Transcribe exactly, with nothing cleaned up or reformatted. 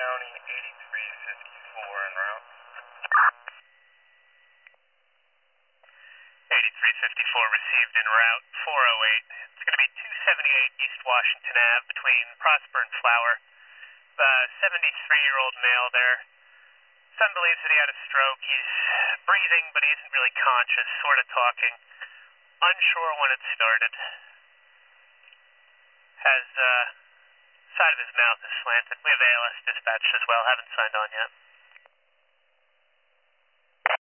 County eighty-three fifty-four en route. eighty-three fifty-four received en route, four oh eight. It's going to be two seventy-eight East Washington Avenue between Prosper and Flower. The seventy-three-year-old male there. Son believes that he had a stroke. He's breathing, but he isn't really conscious, sort of talking. Unsure when it started. Has, uh, side of his mouth is slanted. We have A L S dispatched as well. Haven't signed on yet.